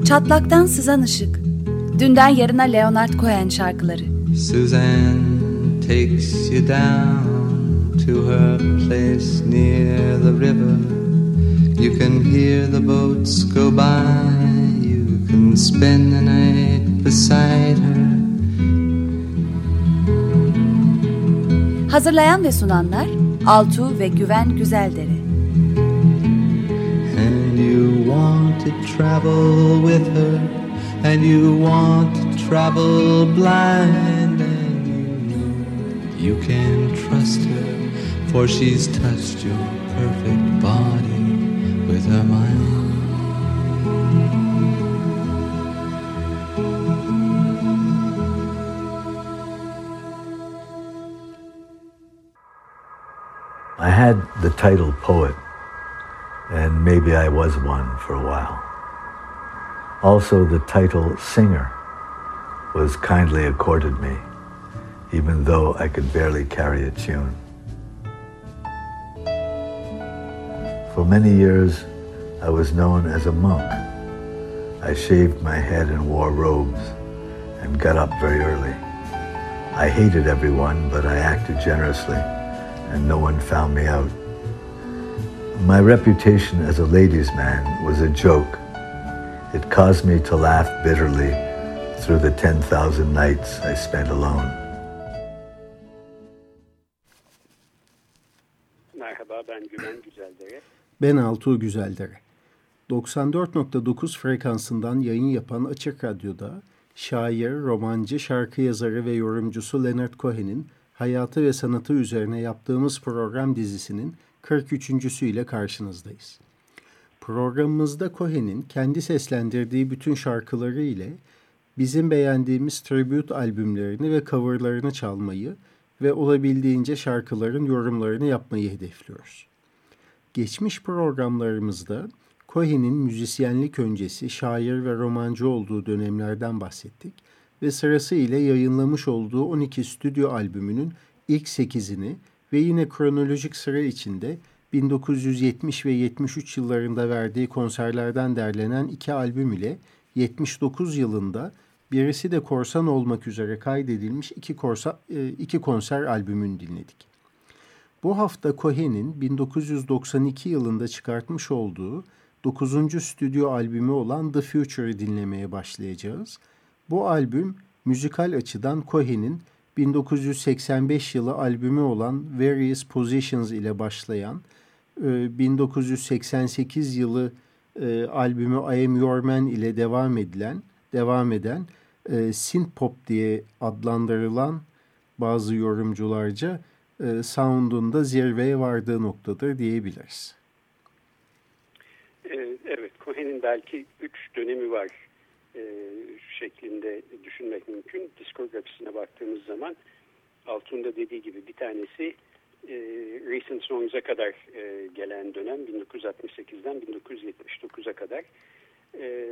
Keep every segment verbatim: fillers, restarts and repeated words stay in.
Çatlaktan sızan ışık. Dünden yarına Leonard Cohen şarkıları. Suzanne takes you down to her place near the river. You can hear the boats go by. You can spend the night beside her. Hazırlayan ve sunanlar Altuğ ve Güven Güzeldere. And you want to travel with her, and you want to travel blind, and you know you can trust her, for she's touched your perfect body with her mind. I had the title poet, and maybe I was one for a while. Also, the title singer was kindly accorded me, even though I could barely carry a tune. For many years, I was known as a monk. I shaved my head and wore robes and got up very early. I hated everyone, but I acted generously, and no one found me out. My reputation as a ladies' man was a joke. It caused me to laugh bitterly through the ten thousand nights I spent alone. Merhaba, ben Güven Güzeldere. Ben Altuğ Güzeldere. doksan dört nokta dokuz frekansından yayın yapan Açık Radyo'da şair, romancı, şarkı yazarı ve yorumcusu Leonard Cohen'in hayatı ve sanatı üzerine yaptığımız program dizisinin kırk üçüncüsüyle karşınızdayız. Programımızda Cohen'in kendi seslendirdiği bütün şarkıları ile bizim beğendiğimiz tribute albümlerini ve coverlarını çalmayı ve olabildiğince şarkıların yorumlarını yapmayı hedefliyoruz. Geçmiş programlarımızda Cohen'in müzisyenlik öncesi şair ve romancı olduğu dönemlerden bahsettik ve sırasıyla yayınlamış olduğu on iki stüdyo albümünün ilk sekizini ve yine kronolojik sıra içinde bin dokuz yüz yetmiş ve yetmiş üç yıllarında verdiği konserlerden derlenen iki albüm ile yetmiş dokuz yılında birisi de korsan olmak üzere kaydedilmiş iki, korsa, iki konser albümünü dinledik. Bu hafta Cohen'in bin dokuz yüz doksan iki yılında çıkartmış olduğu dokuzuncu stüdyo albümü olan The Future'ı dinlemeye başlayacağız. Bu albüm müzikal açıdan Cohen'in bin dokuz yüz seksen beş yılı albümü olan Various Positions ile başlayan, bin dokuz yüz seksen sekiz yılı albümü I Am Your Man ile devam edilen, devam eden synthpop diye adlandırılan bazı yorumcularca sound'unda zirveye vardığı noktadır diyebiliriz. Evet, Cohen'in belki üç dönemi var şeklinde düşünmek mümkün. Diskografisine baktığımız zaman Altuğ'un da dediği gibi bir tanesi e, Recent Songs'a kadar e, gelen dönem bin dokuz yüz altmış sekizden bin dokuz yüz yetmiş dokuza kadar e,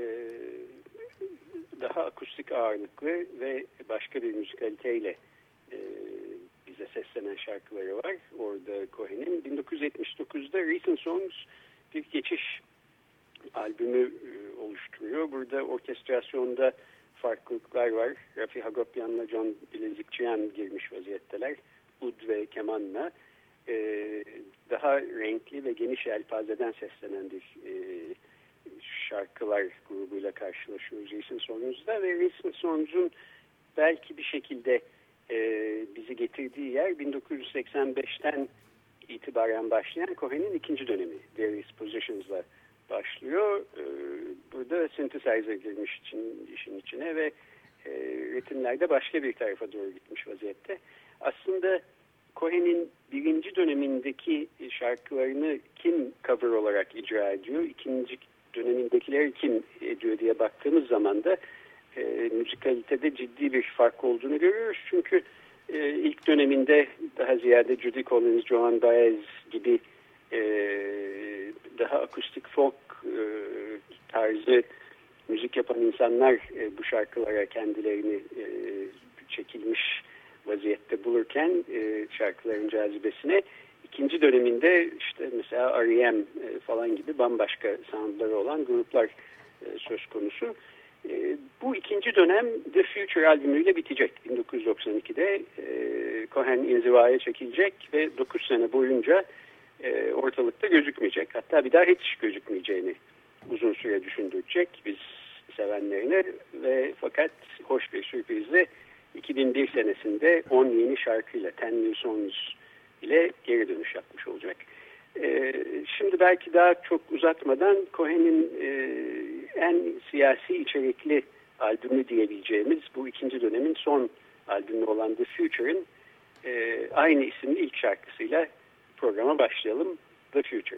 daha akustik ağırlıklı ve başka bir müzikaliteyle e, bize seslenen şarkıları var. Orada Cohen'in bin dokuz yüz yetmiş dokuzda Recent Songs bir geçiş albümü e, oluşturuyor. Burada orkestrasyonda farklılıklar var. Rafi Hagopian'la John Bilezikçiyan girmiş vaziyetteler. Ud ve kemanla e, daha renkli ve geniş yelpazeden seslenen bir e, şarkılar grubuyla karşılaşıyoruz Recent Songs'da ve Recent Songs'un belki bir şekilde e, bizi getirdiği yer bin dokuz yüz seksen beşten itibaren başlayan Cohen'in ikinci dönemi Various Positions'la başlıyor. Burada synthesizer girmiş için, işin içine ve e, ritimlerde başka bir tarafa doğru gitmiş vaziyette. Aslında Cohen'in birinci dönemindeki şarkılarını kim cover olarak icra ediyor, ikinci dönemindekileri kim ediyor diye baktığımız zaman da e, müzikalitede ciddi bir fark olduğunu görüyoruz. Çünkü e, ilk döneminde daha ziyade Judy Collins, Joan Baez gibi e, daha akustik folk e, tarzı müzik yapan insanlar e, bu şarkılara kendilerini e, çekilmiş vaziyette bulurken e, şarkıların cazibesine ikinci döneminde işte mesela R E M e, falan gibi bambaşka soundları olan gruplar söz konusu. E, bu ikinci dönem The Future albümüyle bitecek. bin dokuz yüz doksan ikide e, Cohen inzivaya çekilecek ve dokuz sene boyunca e, ortalıkta gözükmeyecek. Hatta bir daha hiç gözükmeyeceğini uzun süre düşündürecek biz sevenlerine ve fakat hoş bir sürprizle iki bin bir senesinde on yeni şarkıyla Ten New Songs ile geri dönüş yapmış olacak. Ee, şimdi belki daha çok uzatmadan Cohen'in e, en siyasi içerikli albümü diyebileceğimiz bu ikinci dönemin son albümü olan The Future'ın e, aynı isimli ilk şarkısıyla programa başlayalım. The Future.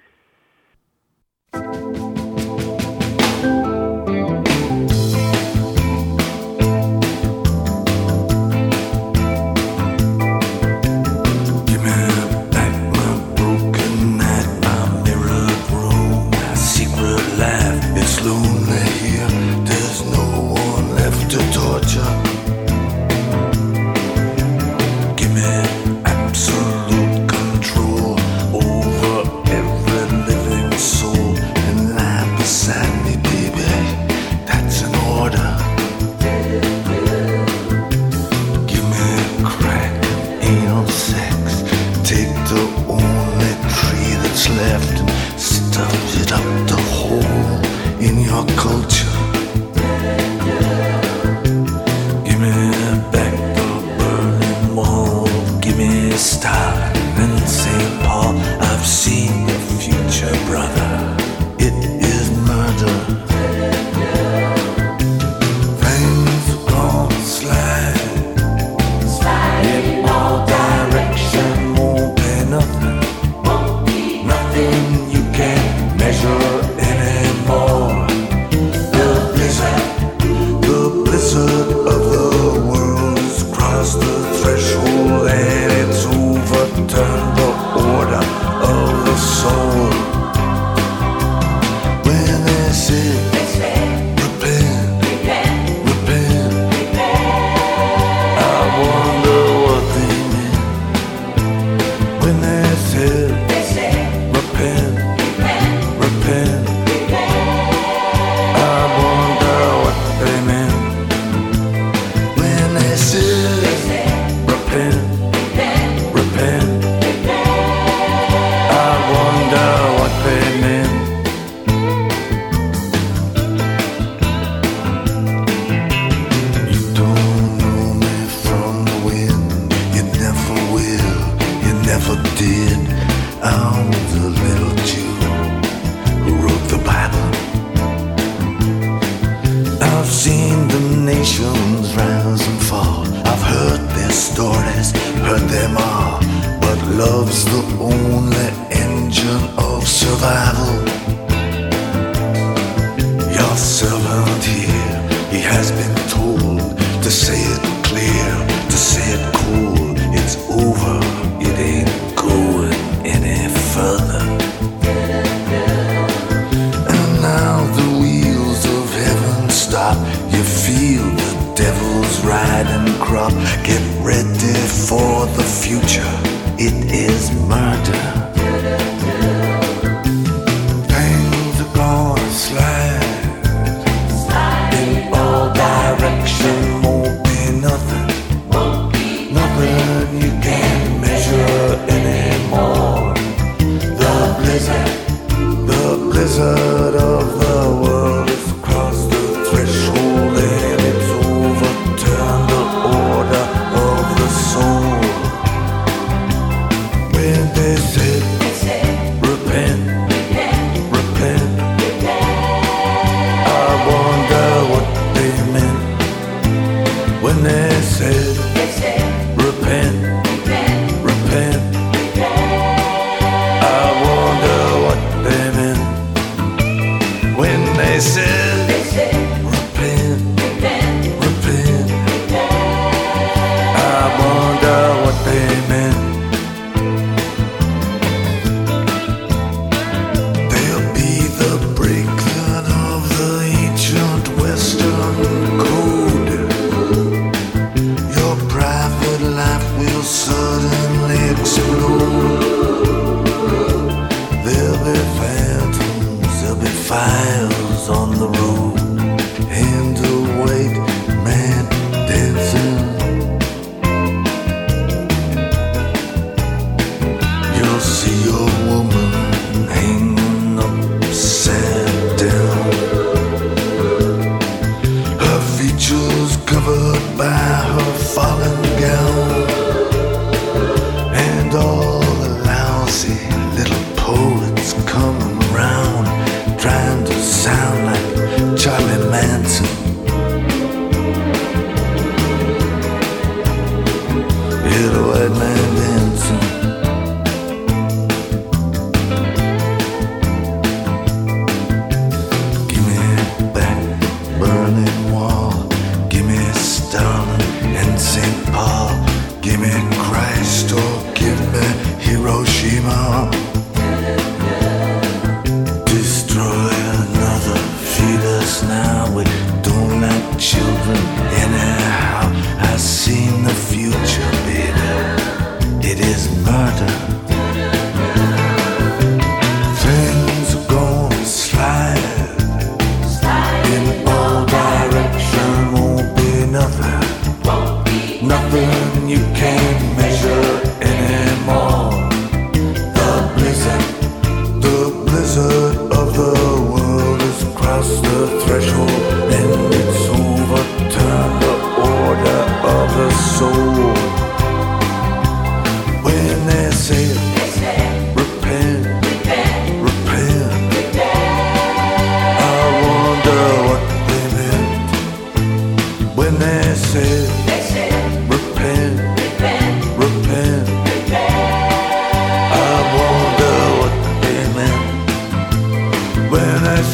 I wonder what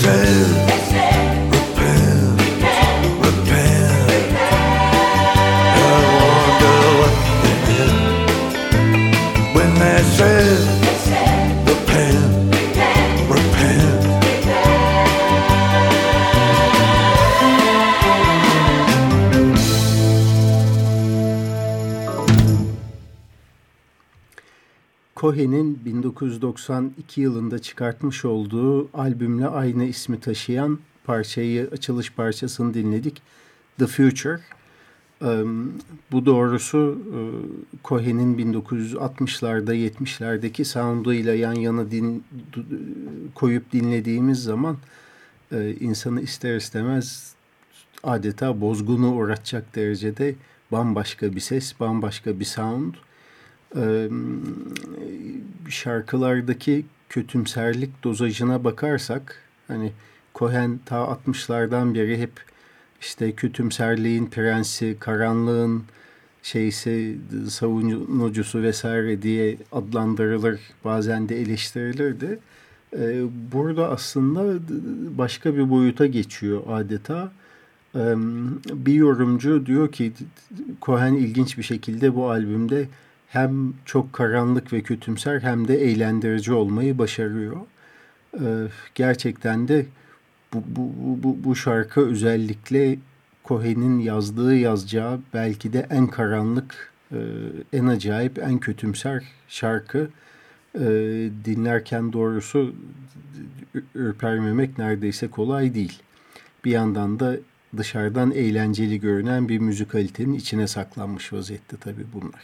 Cohen'in bin dokuz yüz doksan iki yılında çıkartmış olduğu albümle aynı ismi taşıyan parçayı, açılış parçasını dinledik. The Future. Bu doğrusu Cohen'in bin dokuz yüz altmışlarda yetmişlerdeki sound'uyla yan yana din, koyup dinlediğimiz zaman insanı ister istemez adeta bozgunu uğratacak derecede bambaşka bir ses, bambaşka bir sound. Şarkılardaki kötümserlik dozajına bakarsak, hani Cohen ta altmışlardan beri hep işte kötümserliğin prensi, karanlığın şeysi, savunucusu vesaire diye adlandırılır, bazen de eleştirilirdi. Burada aslında başka bir boyuta geçiyor adeta. Bir yorumcu diyor ki Cohen ilginç bir şekilde bu albümde hem çok karanlık ve kötümser hem de eğlendirici olmayı başarıyor. Gerçekten de bu, bu, bu, bu şarkı özellikle Cohen'in yazdığı yazacağı belki de en karanlık, en acayip, en kötümser şarkı. Dinlerken doğrusu ürpermemek neredeyse kolay değil. Bir yandan da dışarıdan eğlenceli görünen bir müzikalitenin içine saklanmış vaziyette tabii bunlar.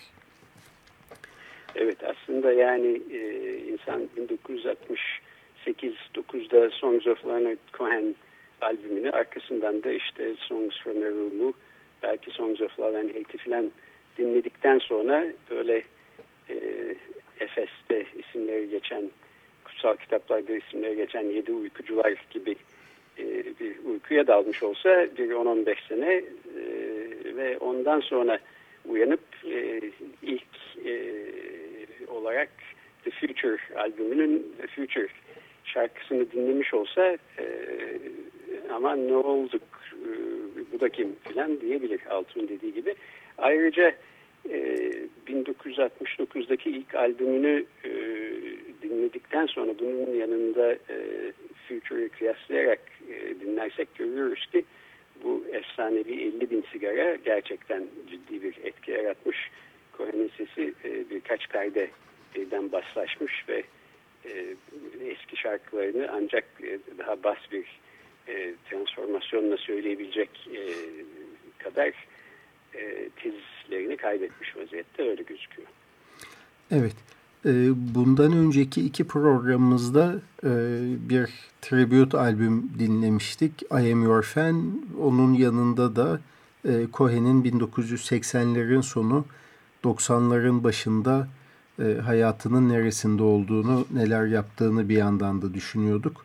Evet, aslında yani e, insan bin dokuz yüz altmış sekiz dokuzda Songs of Leonard Cohen albümünü, arkasından da işte Songs from a Room'u, belki Songs of Love and Hate'i falan dinledikten sonra böyle e, Efes'te isimleri geçen, kutsal kitaplarda isimleri geçen yedi uykucular gibi e, bir uykuya dalmış olsa bir on on beş sene e, ve ondan sonra uyanıp e, ilk e, olarak The Future albümünün The Future şarkısını dinlemiş olsa e, ama ne olduk, e, bu da kim filan diyebilir, Altun dediği gibi. Ayrıca e, bin dokuz yüz altmış dokuzdaki ilk albümünü e, dinledikten sonra bunun yanında e, Future'ı kıyaslayarak e, dinlersek görüyoruz ki bu efsanevi elli bin sigara gerçekten ciddi bir etki yaratmış. Cohen'in sesi e, birkaç perdeden baslaşmış ve e, eski şarkılarını ancak e, daha bas bir e, transformasyonla söyleyebilecek e, kadar e, tizlerini kaybetmiş vaziyette, öyle gözüküyor. Evet. Bundan önceki iki programımızda bir tribute albüm dinlemiştik. I Am Your Fan. Onun yanında da Cohen'in bin dokuz yüz seksenlerin sonu doksanların başında hayatının neresinde olduğunu, neler yaptığını bir yandan da düşünüyorduk.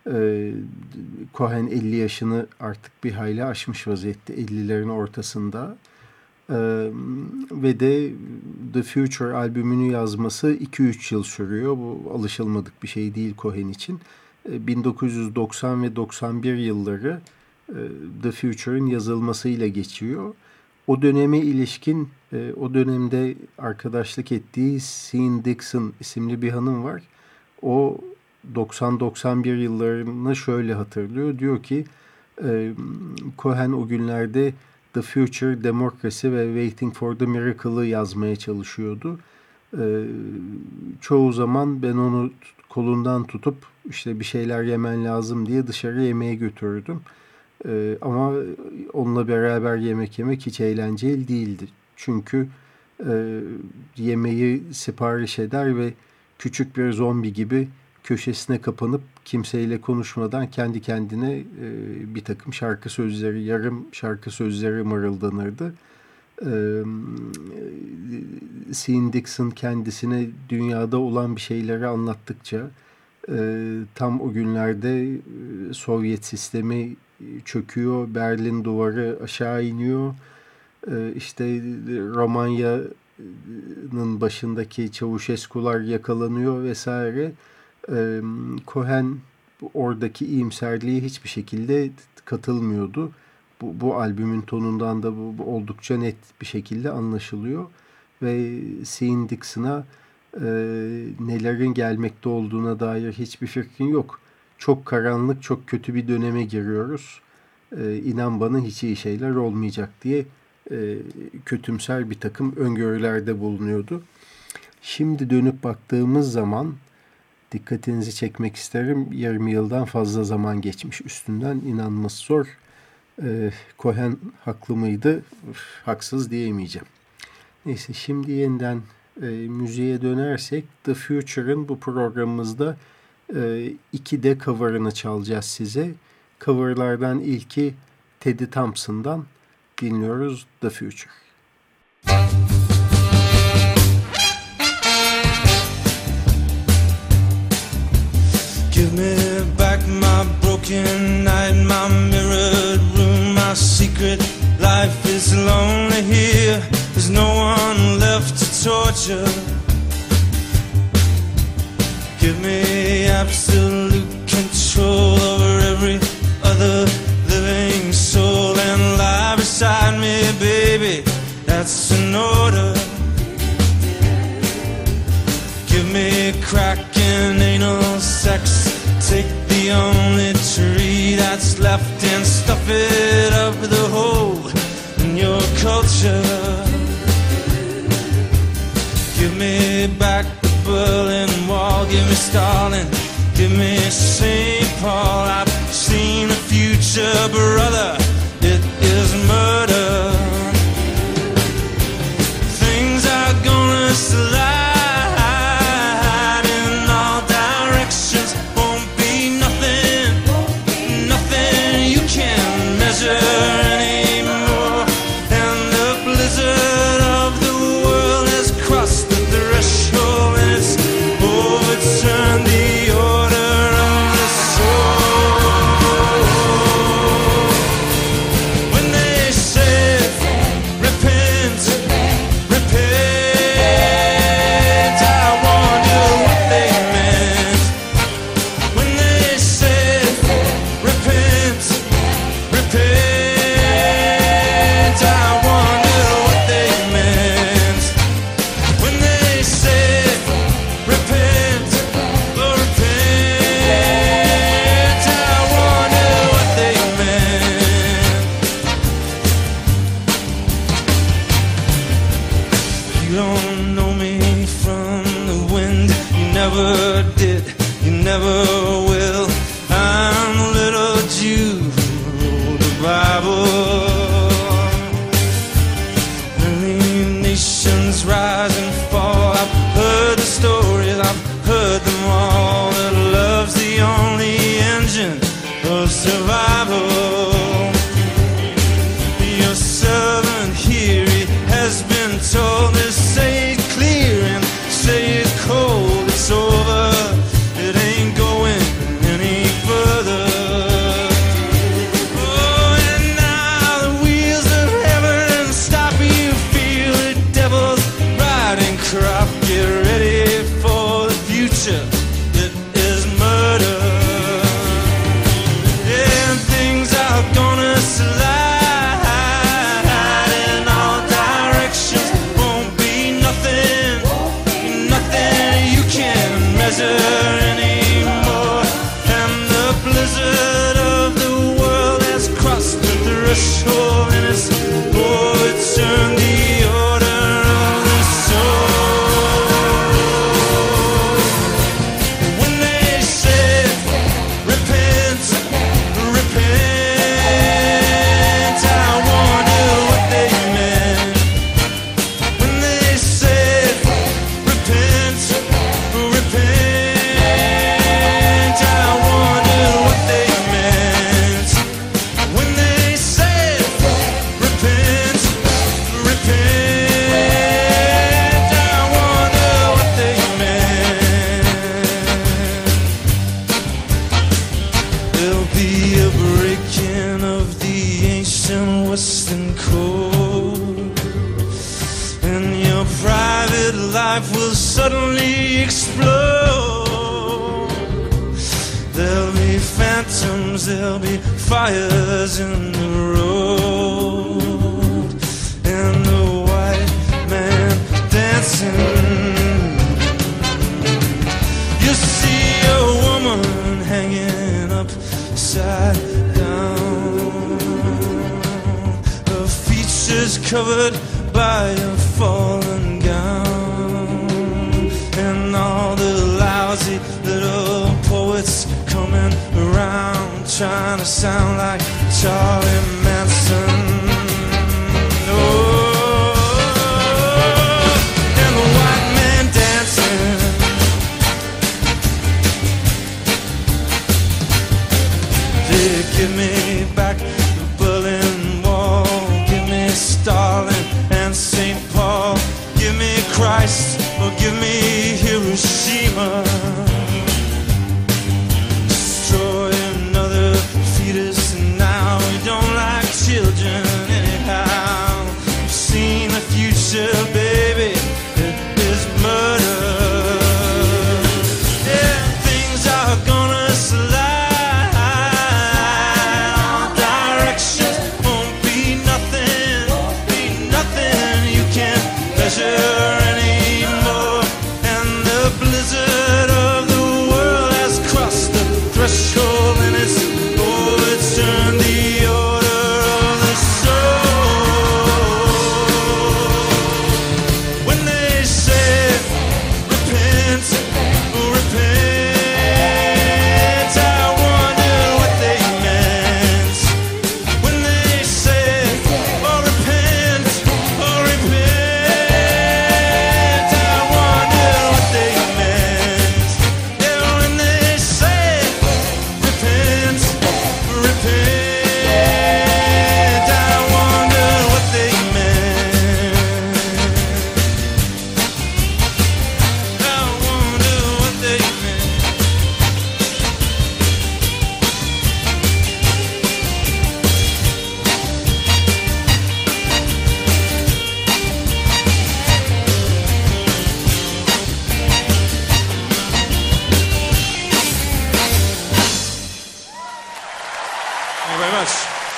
Cohen elli yaşını artık bir hayli aşmış vaziyette, ellilerin ortasında. Ee, ve de The Future albümünü yazması iki üç yıl sürüyor. Bu alışılmadık bir şey değil Cohen için. Ee, bin dokuz yüz doksan ve doksan bir yılları e, The Future'ın yazılmasıyla geçiyor. O döneme ilişkin, e, o dönemde arkadaşlık ettiği Sean Dixon isimli bir hanım var. O doksan doksan bir yıllarını şöyle hatırlıyor. Diyor ki e, Cohen o günlerde The Future, Democracy ve Waiting for the Miracle'ı yazmaya çalışıyordu. Ee, çoğu zaman ben onu kolundan tutup işte bir şeyler yemen lazım diye dışarı yemeğe götürürdüm. Ee, ama onunla beraber yemek yemek hiç eğlenceli değildi. Çünkü e, yemeği sipariş eder ve küçük bir zombi gibi köşesine kapanıp kimseyle konuşmadan kendi kendine e, bir takım şarkı sözleri, yarım şarkı sözleri mırıldanırdı. E, Sean Dixon kendisine dünyada olan bir şeyleri anlattıkça e, tam o günlerde e, Sovyet sistemi çöküyor, Berlin duvarı aşağı iniyor. E, işte Romanya'nın başındaki Çavuşeskular yakalanıyor vesaire. Cohen oradaki iyimserliğe hiçbir şekilde katılmıyordu. Bu, bu albümün tonundan da bu, bu oldukça net bir şekilde anlaşılıyor. Ve Sean Dixon'a e, nelerin gelmekte olduğuna dair hiçbir fikrin yok. Çok karanlık, çok kötü bir döneme giriyoruz. E, inan bana hiç iyi şeyler olmayacak diye e, kötümser bir takım öngörülerde bulunuyordu. Şimdi dönüp baktığımız zaman dikkatinizi çekmek isterim. Yarım yıldan fazla zaman geçmiş üstünden, inanması zor. E, Cohen haklı mıydı? Üf, haksız diyemeyeceğim. Neyse, şimdi yeniden e, müziğe dönersek The Future'ın bu programımızda e, iki de cover'ını çalacağız size. Cover'lardan ilki Teddy Thompson'dan dinliyoruz The Future. Give me back my broken night, my mirrored room, my secret life is lonely here. There's no one left to torture. Give me absolute control over every other living soul and lie beside me, baby, that's an order. Give me cracking anal sex, take the only tree that's left and stuff it up the hole in your culture. Give me back the Berlin Wall, give me Stalin, give me Saint Paul. I've seen the future, brother, it is murder. Things are gonna slide in all directions, won't be nothing, nothing you can measure anymore. And the blizzard of the world has crossed the threshold and it's overturned the order of the soul. When they said repent, repent, I wonder what they meant. When they said repent, repent, I wonder what they meant. When they said repent, oh repent, I wonder what they meant. You don't know me from the wind, you never did, you never will. I'm a little Jew who wrote the Bible. Many nations rise and fall. I've heard the stories, I've heard them all. That love's the only engine of survival. Your servant here, he has been told to say it clear and say it cold. It's over, it ain't going any further. Oh, and now the wheels of heaven stop. You feel the devil's riding crop. Get ready for the future, it is murder. And things are gonna slide in all directions, won't be nothing, nothing you can measure anymore. And the blizzard of the world has crossed the threshold and it's overturned the order of the soul. When they said repent, repent, I wonder what they meant. When they said repent, repent, I wonder what they meant. When they said repent, repent, I wonder what they meant. There'll be a breaking of the ancient western code, and your private life will suddenly explode. There'll be phantoms, there'll be fires in the road, and the white man dancing. You see a woman hanging upside down, her features covered by a fallen gown, and all the lousy little poets coming around trying to sound like Charlie Manson. Oh, and the white man dancing. They give me back the Berlin Wall, give me Stalin and Saint Paul, give me Christ or give me Hiroshima. Destroy another fetus, and now we don't like children anyhow. We've seen the future, baby, it is murder. Yeah, things are gonna slide, all directions won't be nothing, be nothing you can't measure anymore, and the blizzard of the world has crossed the threshold, and it's overturned the order of the soul. When they say repent, repent, I wonder what they meant. When they say oh repent, oh repent, I wonder what they meant. Yeah, when they say repent, repent, I wonder what they meant. I wonder what they meant. Thank you very much.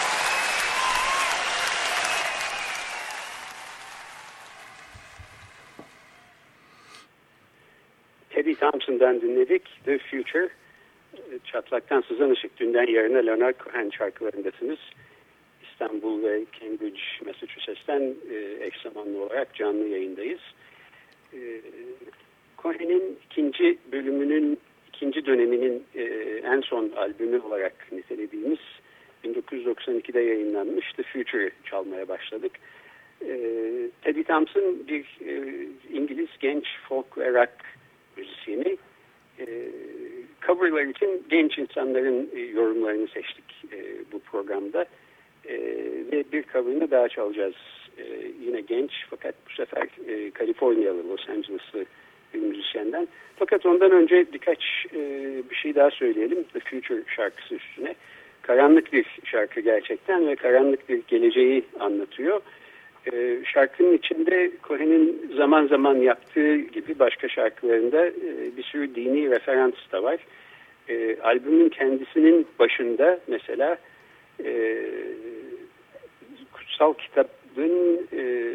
Teddy Thompson'dan dinledik. The Future. Çatlaktan Sızan Işık, Dünden Yarına Leonard Cohen şarkılarındasınız. İstanbul ve Cambridge, Massachusetts'ten e, eş zamanlı olarak canlı yayındayız. E, Cohen'in ikinci bölümünün, ikinci döneminin e, en son albümü olarak nitelediğimiz bin dokuz yüz doksan ikide yayınlanmış The Future çalmaya başladık. E, Teddy Thompson bir e, İngiliz genç folk ve rock müzisyeni. E, coverlar için genç insanların e, yorumlarını seçtik e, bu programda. E, ve bir coverını daha çalacağız. E, yine genç fakat bu sefer e, Kaliforniyalı, Los Angeles'lı bir müzisyenden. Fakat ondan önce birkaç e, bir şey daha söyleyelim The Future şarkısı üstüne. Karanlık bir şarkı gerçekten ve karanlık bir geleceği anlatıyor. E, şarkının içinde Cohen'in zaman zaman yaptığı gibi başka şarkılarında e, bir sürü dini referans da var. E, albümün kendisinin başında mesela e, kutsal kitabın e,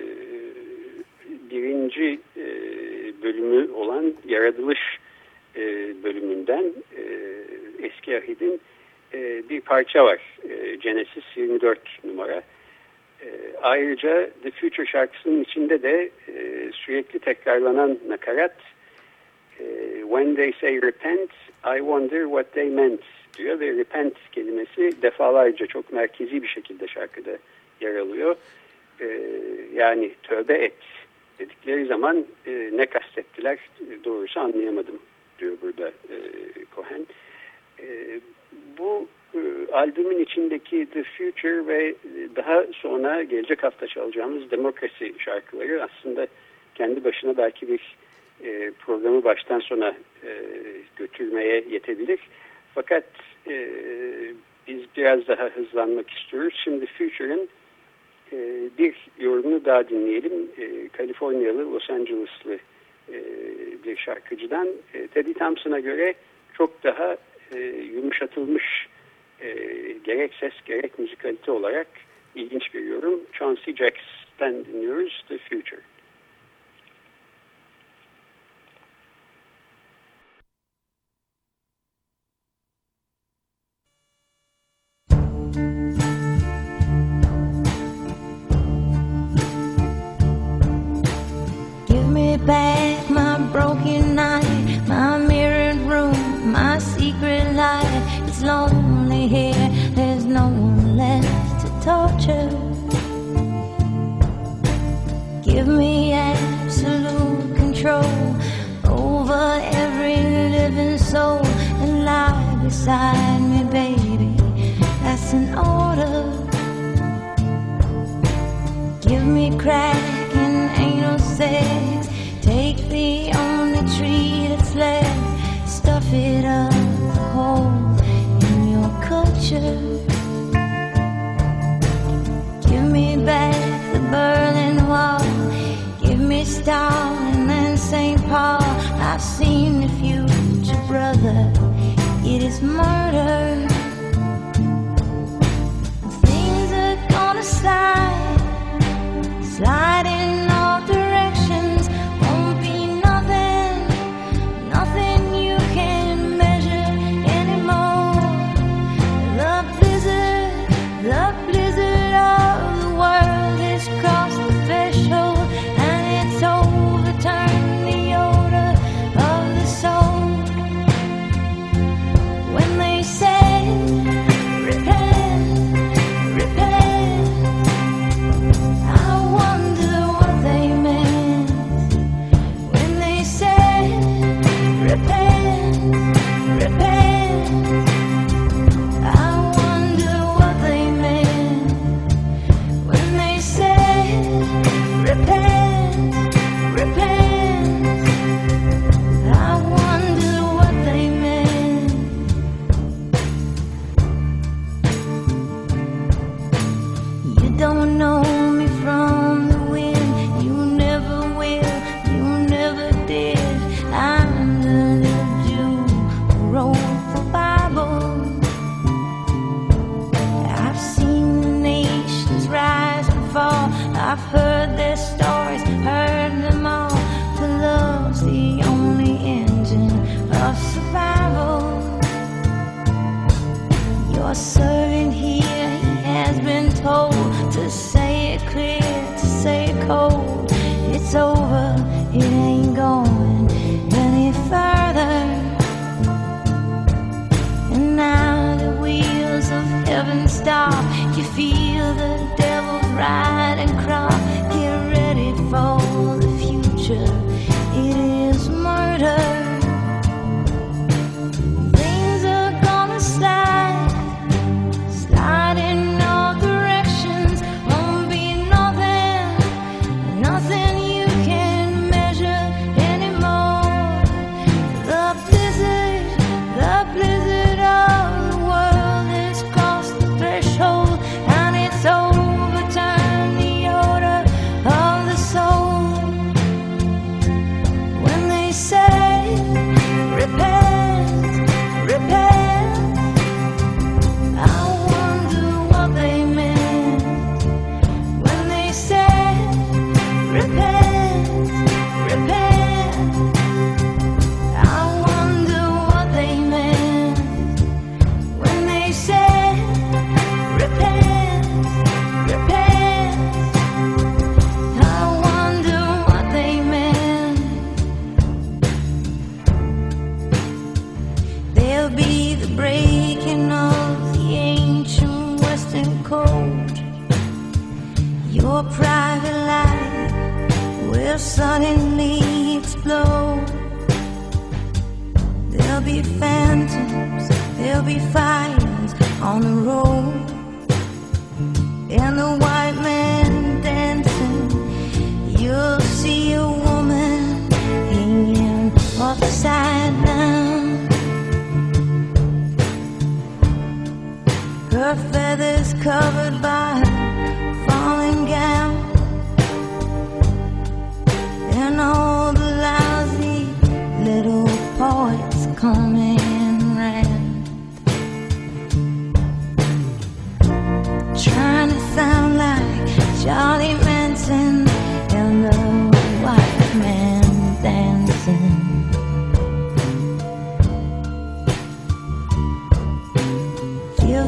birinci e, bölümü olan Yaratılış e, bölümünden e, Eski Ahit'in e, bir parça var. E, Genesis yirmi dört numara. E, ayrıca The Future şarkısının içinde de e, sürekli tekrarlanan nakarat e, When they say repent, I wonder what they meant diyor ve repent kelimesi defalarca çok merkezi bir şekilde şarkıda yer alıyor. E, yani tövbe et dedikleri zaman e, ne kastettiler doğrusu anlayamadım diyor burada e, Cohen. E, bu e, albümün içindeki The Future ve daha sonra gelecek hafta çalacağımız Demokrasi şarkıları aslında kendi başına belki bir e, programı baştan sona e, götürmeye yetebilir. Fakat e, biz biraz daha hızlanmak istiyoruz. Şimdi Future'ın e, bir yorumunu daha dinleyelim. E, Kaliforniyalı, Los Angeles'lı e, bir şarkıcıdan. E, Teddy Thompson'a göre çok daha e, yumuşatılmış e, gerek ses gerek müzikalite olarak ilginç görüyorum. Chauncey Jacks'ten dinliyoruz The Future. Back my broken night, my mirrored room, my secret life. It's lonely here, there's no one left to torture. Give me absolute control over every living soul and lie beside me, baby. That's an order. Give me crack and anal sex. Take the only tree that's left, stuff it up the hole in your culture. Give me back the Berlin Wall, give me Stalin and Saint Paul. I've seen the future, brother, it is murder. Things are gonna slide, slide in all directions.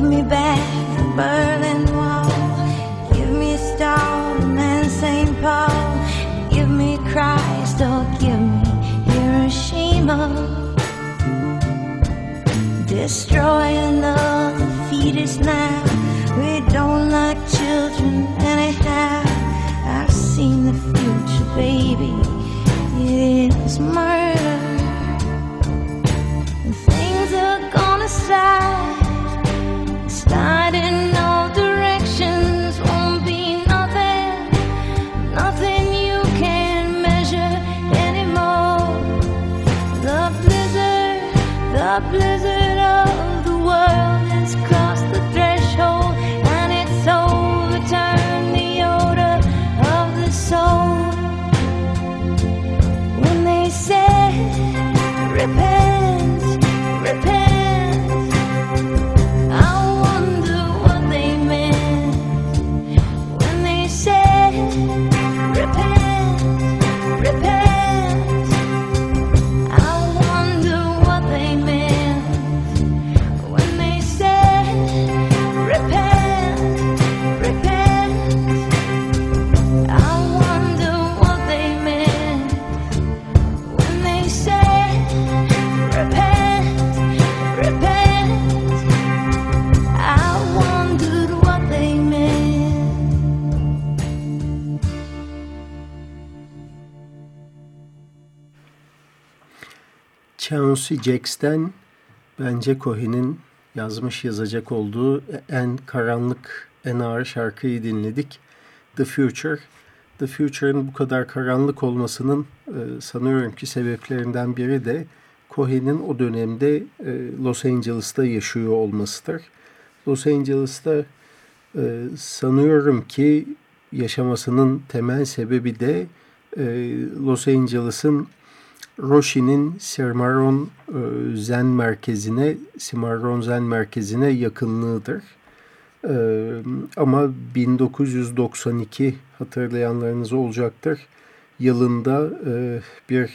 me back the Berlin Wall. Give me Stalin and Saint Paul. Give me Christ or give me Hiroshima. Destroy another fetus now. We don't like children anyhow. I've seen the future, baby. It is murder. And things are gonna slide. Slide in all directions. Won't be nothing. Nothing you can measure anymore. The blizzard, the blizzard of the world has crossed the threshold, and it's overturned the odor of the soul. When they said, repent, repent, I wonder what they meant. When they said, repent, repent, I wonder what they meant. When they said, repent, repent, I wonder what they meant. When they said, repent, repent, I wondered what they meant. Chauncey Jacks'ten bence Cohen'in yazmış yazacak olduğu en karanlık, en ağır şarkıyı dinledik. The Future. The Future'ın bu kadar karanlık olmasının e, sanıyorum ki sebeplerinden biri de Cohen'in o dönemde e, Los Angeles'ta yaşıyor olmasıdır. Los Angeles'ta e, sanıyorum ki yaşamasının temel sebebi de e, Los Angeles'ın Roshi'nin Cimarron e, Zen merkezine, Cimarron Zen merkezine yakınlığıdır. E, ama bin dokuz yüz doksan iki hatırlayanlarınız olacaktır. Yılında e, bir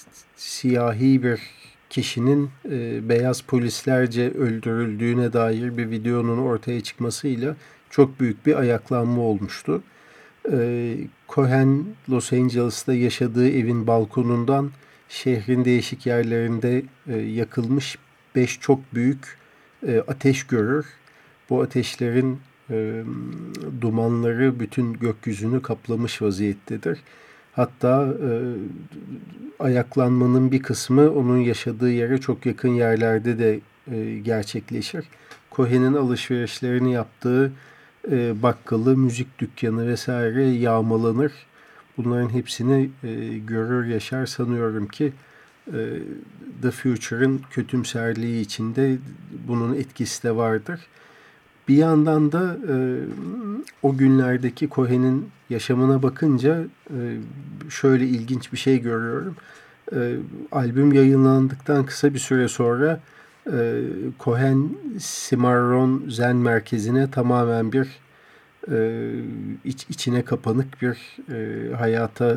siyahi bir kişinin e, beyaz polislerce öldürüldüğüne dair bir videonun ortaya çıkmasıyla çok büyük bir ayaklanma olmuştu. E, Cohen Los Angeles'ta yaşadığı evin balkonundan şehrin değişik yerlerinde e, yakılmış beş çok büyük e, ateş görür. Bu ateşlerin e, dumanları bütün gökyüzünü kaplamış vaziyettedir. Hatta e, ayaklanmanın bir kısmı onun yaşadığı yere çok yakın yerlerde de e, gerçekleşir. Cohen'in alışverişlerini yaptığı e, bakkalı, müzik dükkanı vesaire yağmalanır. Bunların hepsini e, görür yaşar sanıyorum ki e, The Future'ın kötümserliği içinde bunun etkisi de vardır. Bir yandan da e, o günlerdeki Cohen'in yaşamına bakınca e, şöyle ilginç bir şey görüyorum. E, albüm yayınlandıktan kısa bir süre sonra e, Cohen Cimarron Zen merkezine tamamen bir e, iç, içine kapanık bir e, hayata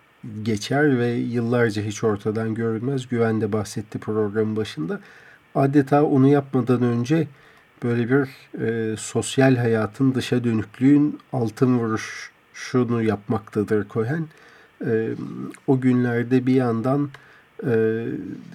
geçer ve yıllarca hiç ortadan görülmez. Güven de bahsetti programın başında. Adeta onu yapmadan önce böyle bir e, sosyal hayatın, dışa dönüklüğün altın vuruşunu yapmaktadır Cohen. E, o günlerde bir yandan e,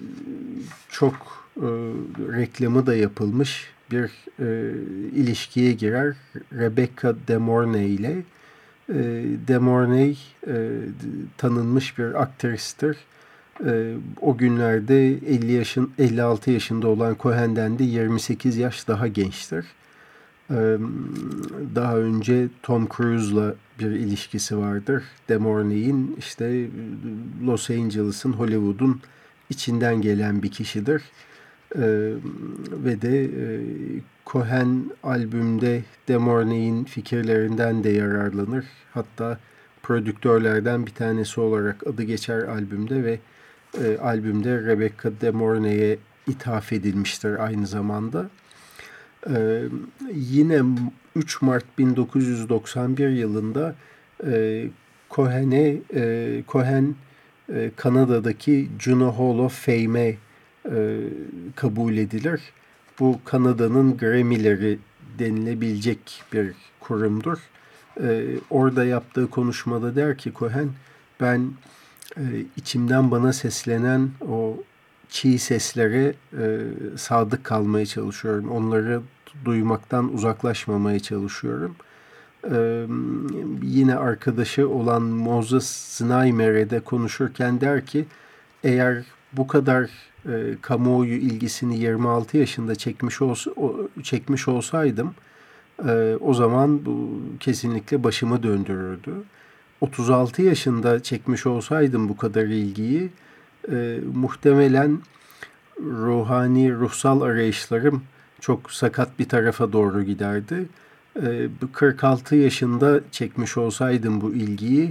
çok e, reklamı da yapılmış bir e, ilişkiye girer Rebecca De Mornay ile. E, De Mornay e, tanınmış bir aktristir. E, o günlerde elli yaşın, elli altı yaşında olan Cohen'den de yirmi sekiz yaş daha gençtir. E, daha önce Tom Cruise'la bir ilişkisi vardır. De Mornay'in işte Los Angeles'ın, Hollywood'un içinden gelen bir kişidir. Ee, ve de e, Cohen albümde De Mornay'in fikirlerinden de yararlanır. Hatta prodüktörlerden bir tanesi olarak adı geçer albümde ve e, albümde Rebecca De Mornay'e ithaf edilmiştir aynı zamanda. Ee, yine üç Mart bin dokuz yüz doksan bir yılında e, Cohen'e e, Cohen e, Kanada'daki Juno Hall of Fame'e e, kabul edilir. bu Kanada'nın Grammy'leri denilebilecek bir kurumdur. E, orada yaptığı konuşmada der ki Cohen, ben e, içimden bana seslenen o çiğ seslere e, sadık kalmaya çalışıyorum. Onları duymaktan uzaklaşmamaya çalışıyorum. Ee, yine arkadaşı olan Moses Znaimer'e de konuşurken der ki, eğer bu kadar e, kamuoyu ilgisini yirmi altı yaşında çekmiş olsa, o, çekmiş olsaydım e, o zaman bu kesinlikle başımı döndürürdü. otuz altı yaşında çekmiş olsaydım bu kadar ilgiyi, e, muhtemelen ruhani, ruhsal arayışlarım çok sakat bir tarafa doğru giderdi. kırk altı yaşında çekmiş olsaydım bu ilgiyi,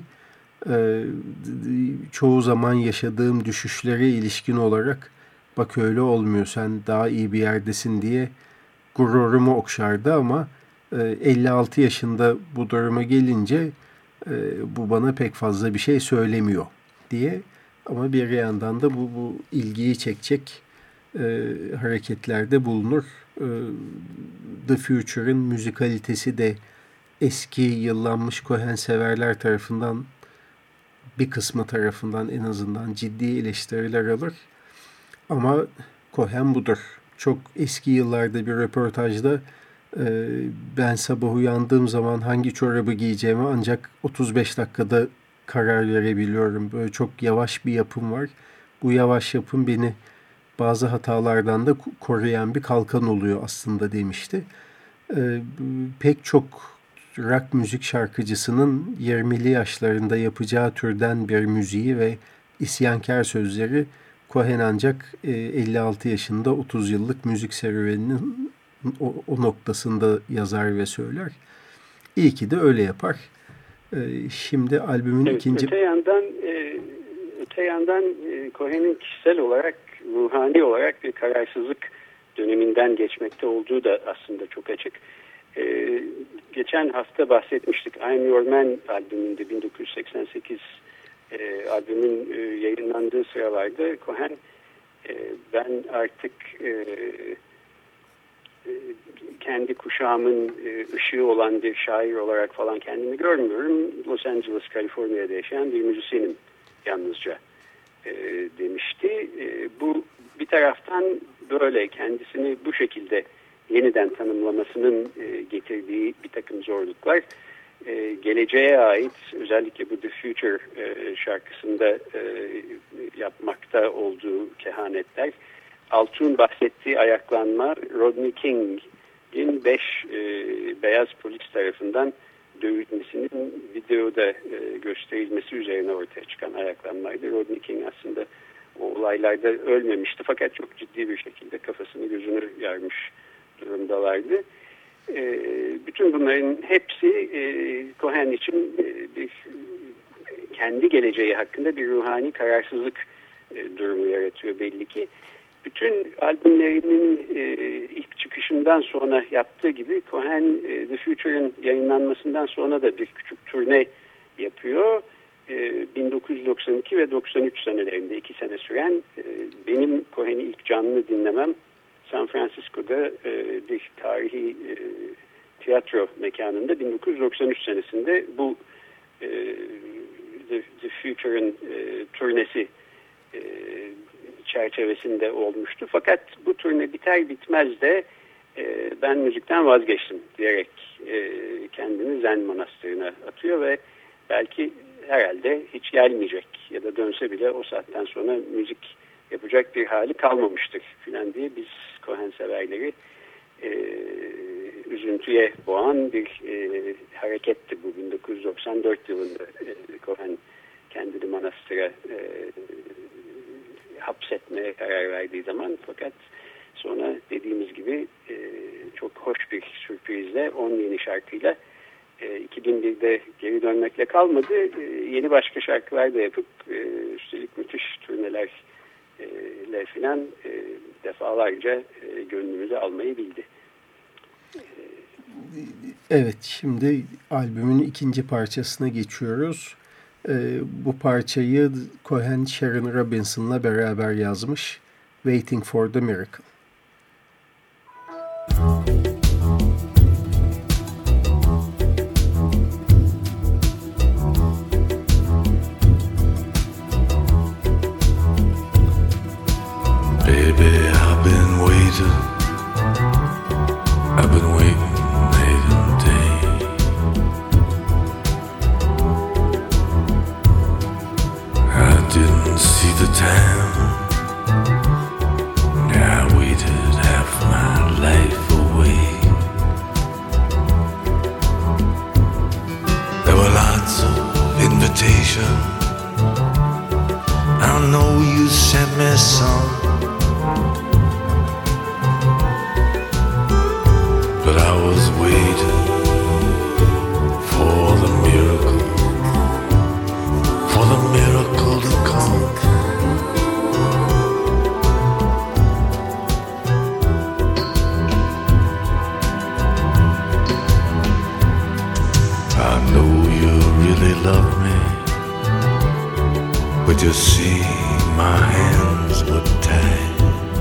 çoğu zaman yaşadığım düşüşlere ilişkin olarak bak öyle olmuyor, sen daha iyi bir yerdesin diye gururumu okşardı, ama elli altı yaşında bu duruma gelince bu bana pek fazla bir şey söylemiyor diye, ama bir yandan da bu, bu ilgiyi çekecek hareketlerde bulunur. The Future'ın müzikalitesi de eski yıllanmış Cohen severler tarafından, bir kısmı tarafından en azından ciddi eleştiriler alır. Ama Cohen budur. Çok eski yıllarda bir röportajda e, ben sabah uyandığım zaman hangi çorabı giyeceğimi ancak otuz beş dakikada karar verebiliyorum. Böyle çok yavaş bir yapım var. Bu yavaş yapım beni bazı hatalardan da koruyan bir kalkan oluyor aslında demişti. Ee, pek çok rock müzik şarkıcısının yirmili yaşlarında yapacağı türden bir müziği ve isyankar sözleri Cohen ancak e, elli altı yaşında otuz yıllık müzik serüveninin o, o noktasında yazar ve söyler. İyi ki de öyle yapar. Ee, şimdi albümün evet, ikinci... Öte yandan, e, öte yandan e, Cohen'in kişisel olarak, ruhani olarak bir kararsızlık döneminden geçmekte olduğu da aslında çok açık. Ee, geçen hafta bahsetmiştik. I'm Your Man albümünde bin dokuz yüz seksen sekiz e, albümün e, yayınlandığı sıralarda Cohen e, ben artık e, e, kendi kuşağımın e, ışığı olan bir şair olarak falan kendimi görmüyorum. Los Angeles, Kaliforniya'da yaşayan bir müzisyenim yalnızca e, demişti. E, bu bir taraftan böyle kendisini bu şekilde yeniden tanımlamasının e, getirdiği bir takım zorluklar, e, geleceğe ait özellikle bu The Future e, şarkısında e, yapmakta olduğu kehanetler, Altun bahsettiği ayaklanma, Rodney King'in beş e, beyaz polis tarafından dövülmesinin videoda e, gösterilmesi üzerine ortaya çıkan ayaklanmaydı. Rodney King aslında o olaylarda ölmemişti, fakat çok ciddi bir şekilde kafasını gözünü yarmış durumdalardı. E, bütün bunların hepsi e, Cohen için e, bir kendi geleceği hakkında bir ruhani kararsızlık e, durumu yaratıyor belli ki. Bütün albümlerinin e, ilk çıkışından sonra yaptığı gibi Cohen e, The Future'ın yayınlanmasından sonra da bir küçük turne yapıyor. E, bin dokuz yüz doksan iki ve doksan üç senelerinde iki sene süren e, benim Cohen'i ilk canlı dinlemem San Francisco'da e, bir tarihi e, tiyatro mekanında bin dokuz yüz doksan üç senesinde bu e, The, The Future'ın e, turnesi e, çerçevesinde olmuştu. Fakat bu turne biter bitmez de e, ben müzikten vazgeçtim diyerek e, kendini Zen Manastırı'na atıyor ve belki herhalde hiç gelmeyecek ya da dönse bile o saatten sonra müzik yapacak bir hali kalmamıştır filan diye biz Cohen severleri e, üzüntüye boğan bir e, hareketti bu. bin dokuz yüz doksan dört yılında e, Cohen kendini manastıra e, hapsetmeye karar verdiği zaman, fakat sonra dediğimiz gibi e, çok hoş bir sürprizle on yeni şarkıyla e, iki bin birde geri dönmekle kalmadı. E, yeni başka şarkılar da yapıp e, üstelik müthiş turnelerle e, filan e, defalarca e, gönlümüzü almayı bildi. E, evet, şimdi albümün ikinci parçasına geçiyoruz. Ee, bu parçayı Cohen Sharon Robinson'la beraber yazmış. Waiting for the Miracle. Can't you see my hands were tied?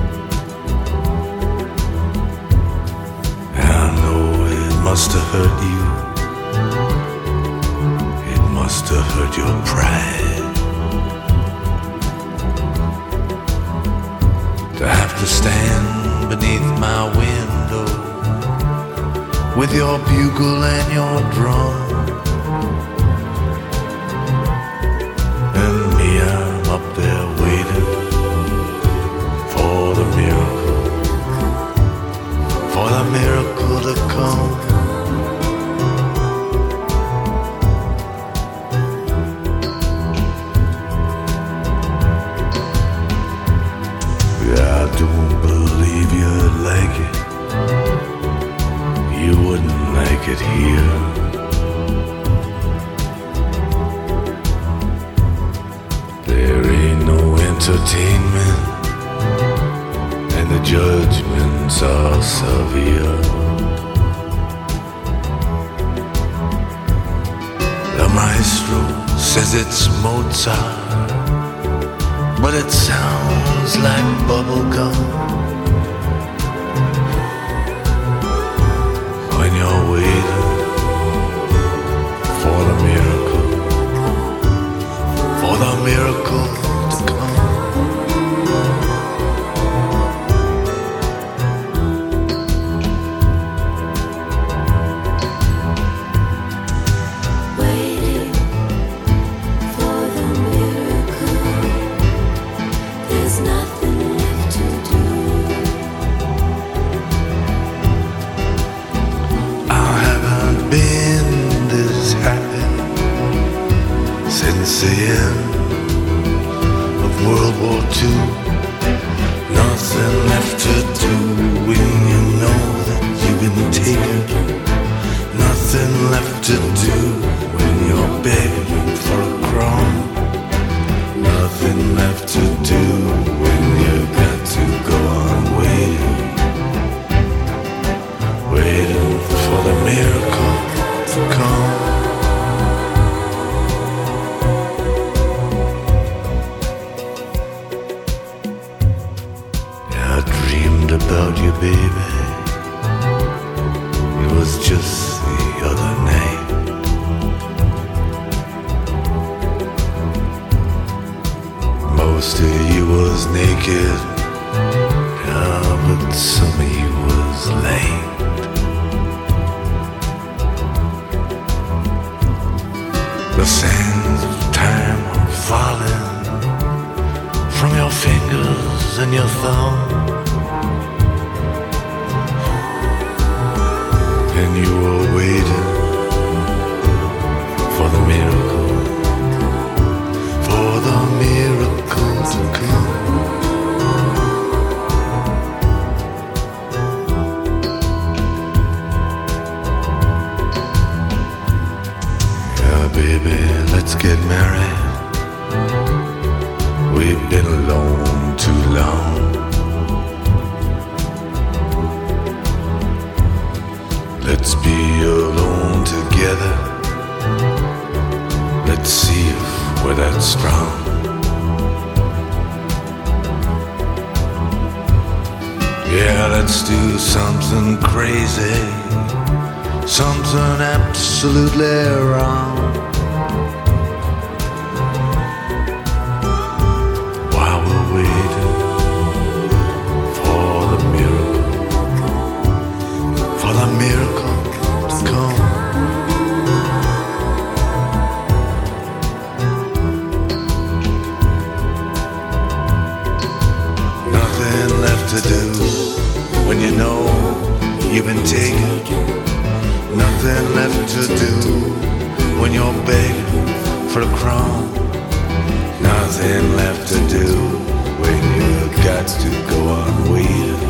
I know it must have hurt you. It must have hurt your pride to have to stand beneath my window with your bugle and your drum. And me, I'm up there waiting for the miracle, for the miracle to come. I don't believe you'd like it. You wouldn't like it here. There ain't no entertainment, and the judgments are severe. The maestro says it's Mozart, but it sounds like bubblegum. When you're waiting for the miracle, for the miracle to come. Waiting for the miracle. There's nothing left to do. I haven't been this happy since the end of World War Two. Nothing left to do when you know that you've been taken. Nothing left to do when you're begging for a crumb. Nothing left to do when you got to go on waiting, waiting for the miracle to come. I dreamed about you, baby. It was just the other night. Most of you was naked, yeah, but some of you was lame. The sands of time are falling from your fingers and your thumb, and you were waiting for the miracle, for the miracle to come. Yeah, baby, let's get married. We've been alone too long. Let's be alone together. Let's see if we're that strong. Yeah, let's do something crazy, something absolutely wrong. While we're waiting for the miracle, for the miracle to come. Nothing left to do when you know you've been taken. Nothing left to do when you're begging for a crumb. Nothing left to do when you got to go on waiting.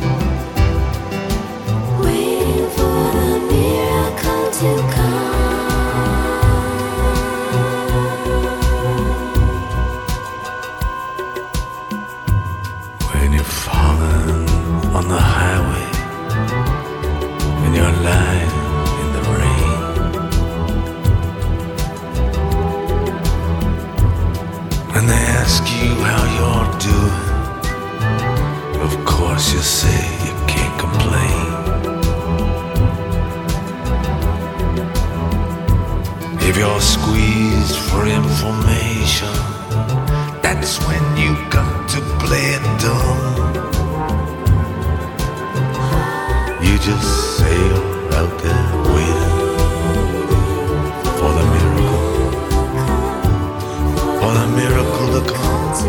Waiting for the miracle to come. When you're falling on the highway and you're lying in the rain, and they just sail out there waiting for the miracle, for the miracle to come.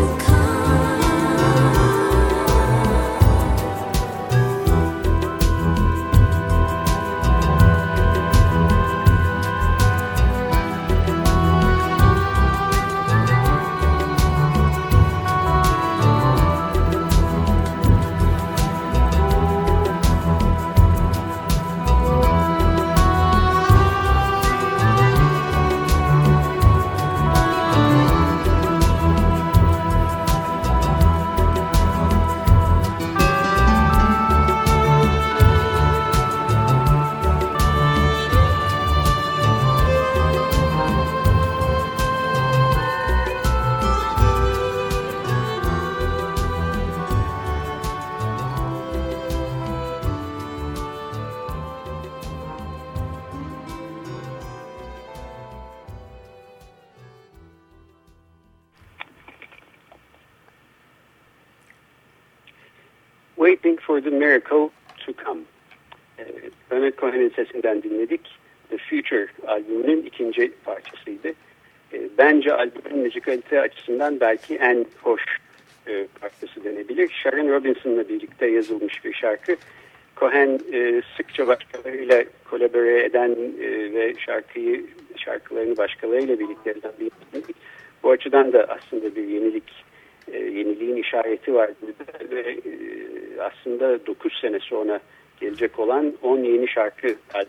Waiting for the Miracle to Come. Ee, Leonard Cohen'in sesinden dinledik. The Future albümünün ikinci parçasıydı. Ee, bence albümün müzikalite açısından belki en hoş e, parçası denebilir. Sharon Robinson'la birlikte yazılmış bir şarkı. Cohen e, sıkça başkalarıyla kolabore eden e, ve şarkıyı şarkılarını başkalarıyla birlikte eden bir isim. Bu açıdan da aslında bir yenilik, e, yeniliğin işareti var burada ve e, aslında dokuz sene sonra gelecek olan on yeni şarkı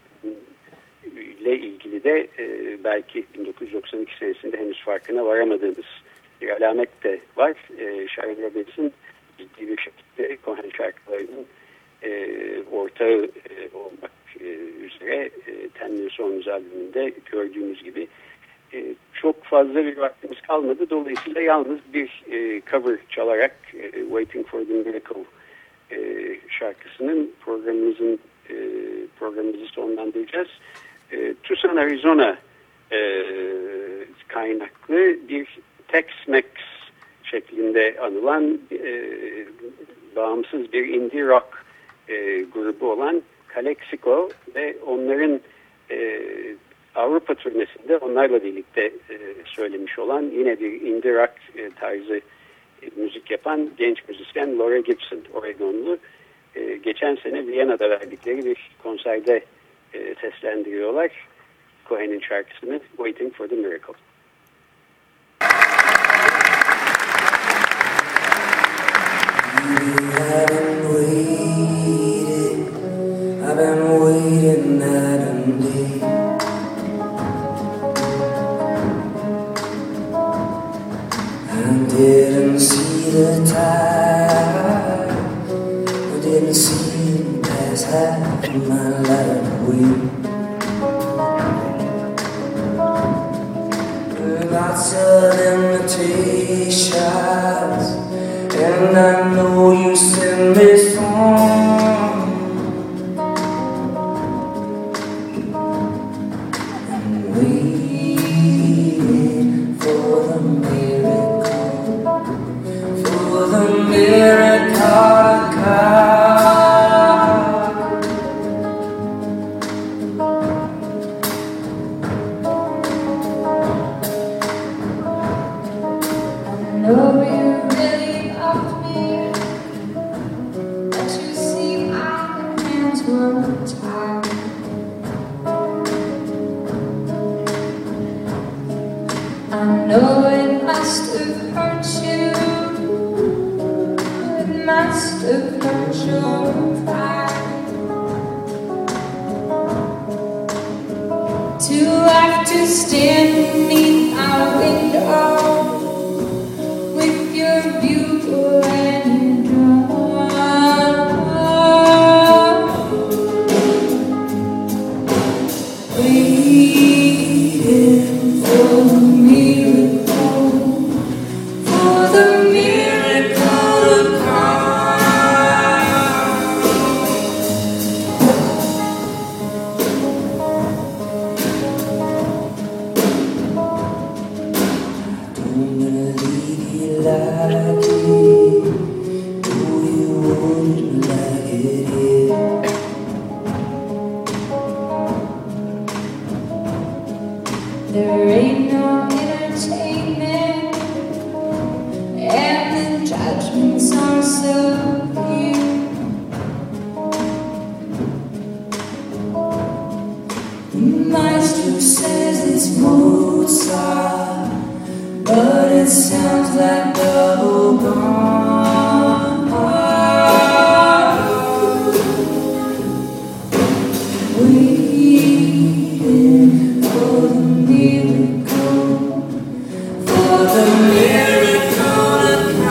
ile ilgili de e, belki bin dokuz yüz doksan iki senesinde henüz farkına varamadığımız bir alamet de var. E, Sharon Robinson ciddi bir şekilde Cohen şarkılarının e, ortağı e, olmak e, üzere e, Ten Year Songs albümünde gördüğümüz gibi e, çok fazla bir vaktimiz kalmadı. Dolayısıyla yalnız bir e, cover çalarak e, Waiting for the Miracle e, şarkısının programımızın e, programımızı sonlandıracağız. E, Tucson, Arizona e, kaynaklı bir Tex-Mex şeklinde anılan e, bağımsız bir indie rock e, grubu olan Calexico ve onların e, Avrupa turnesinde onlarla birlikte e, söylemiş olan yine bir indie rock e, tarzı e, müzik yapan genç müzisyen Laura Gibson, Oregonlu. E, geçen sene Viyana'da verdikleri bir konserde e, seslendiriyorlar Cohen'in şarkısını Waiting for the Miracle. I've been waiting night and day. I didn't see the tide. I didn't see it pass half my life away. Lots of invitations, and I know you send me some. who says it's Mozart, but it sounds like double gone. Waiting for the miracle, for the miracle to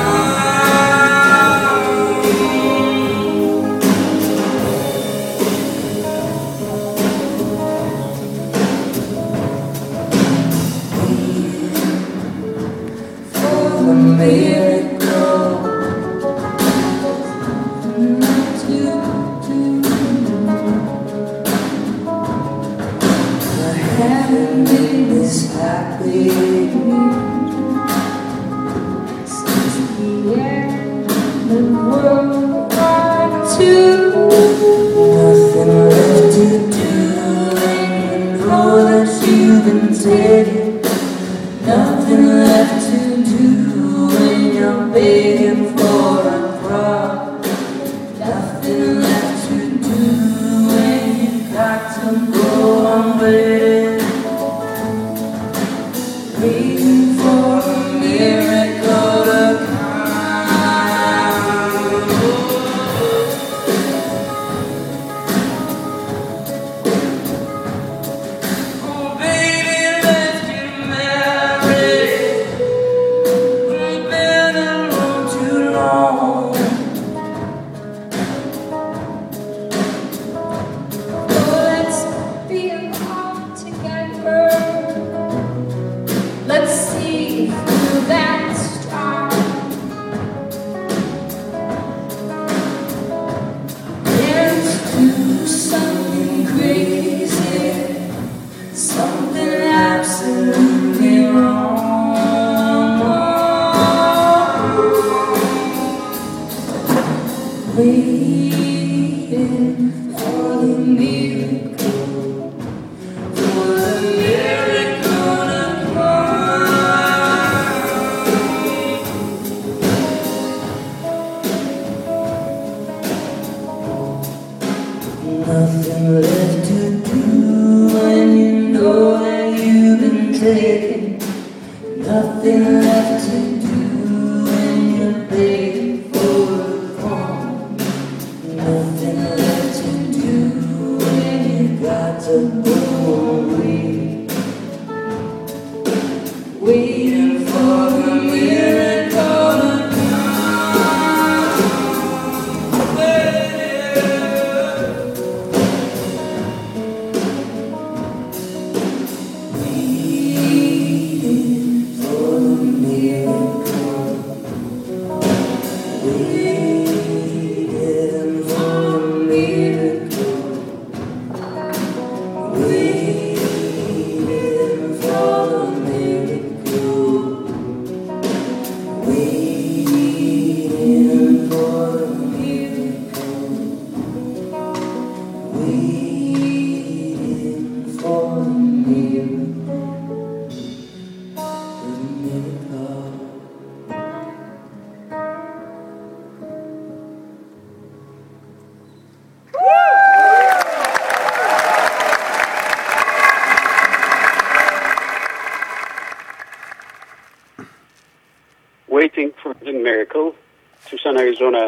Waiting for the Miracle, Tucson, Arizona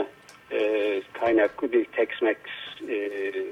e, kaynaklı bir Tex-Mex e,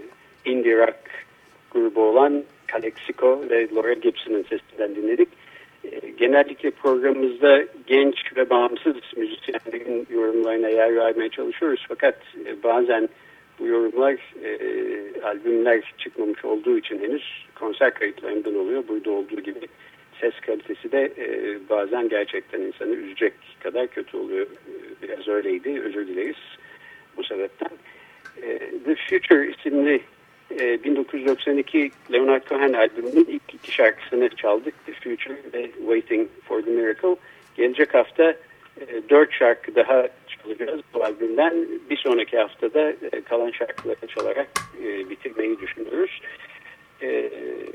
indie rock grubu olan Calexico ve Laura Gibson'ın sesinden dinledik. E, genellikle programımızda genç ve bağımsız müzisyenlerin yorumlarına yer vermeye çalışıyoruz. Fakat e, bazen bu yorumlar e, albümler çıkmamış olduğu için henüz konser kayıtlarından oluyor. Burada olduğu gibi ses kalitesi de e, bazen gerçekten insanı üzecek kadar kötü oluyor. E, biraz öyleydi. Özür dileriz bu sebepten. E, The Future isimli e, bin dokuz yüz doksan iki Leonard Cohen albümünün ilk iki şarkısını çaldık. The Future ve Waiting for the Miracle. Gelecek hafta e, dört şarkı daha çalacağız bu albümden. Bir sonraki haftada e, kalan şarkıları çalarak e, bitirmeyi düşünüyoruz. E,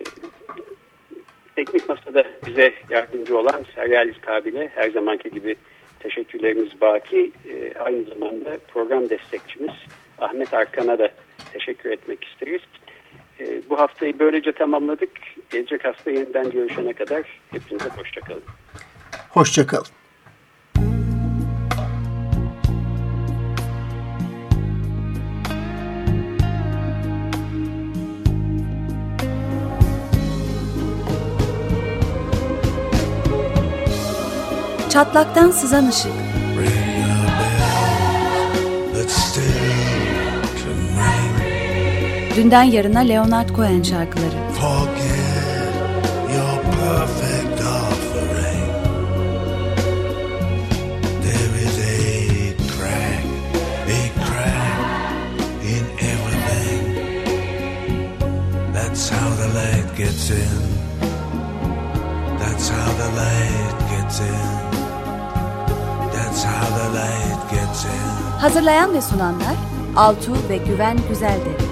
Teknik Masa'da bize yardımcı olan Seryal Kabil'e her zamanki gibi teşekkürlerimiz baki. E, aynı zamanda program destekçimiz Ahmet Arkan'a da teşekkür etmek isteriz. E, bu haftayı böylece tamamladık. Gelecek hafta yeniden görüşene kadar hepinize hoşçakalın. Hoşçakalın. Çatlaktan sızan ışık. Dünden yarına Leonard Cohen şarkıları. That's how the light gets in. That's how the light gets in. That's how the light gets in. Hazırlayan ve sunanlar Altuğ ve Güven Güzeldere.